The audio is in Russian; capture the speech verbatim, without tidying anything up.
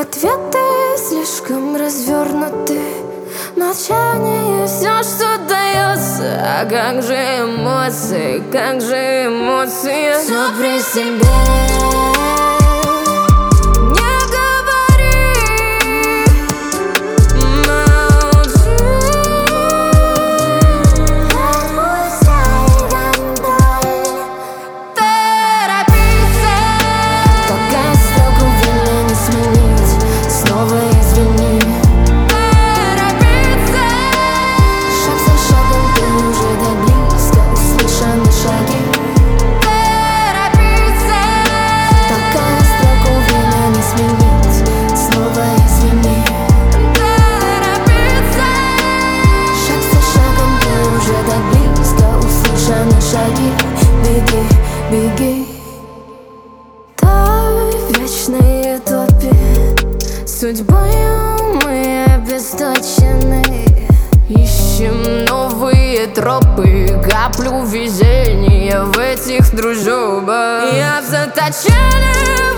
Ответы слишком развернуты, молчание все, что дается. А как же эмоции, как же эмоции? Все при себе. Шаги, беги, беги. Той в вечной утопии судьбою мы обесточены. Ищем новые тропы, каплю везения в этих дружбах. Я в заточении.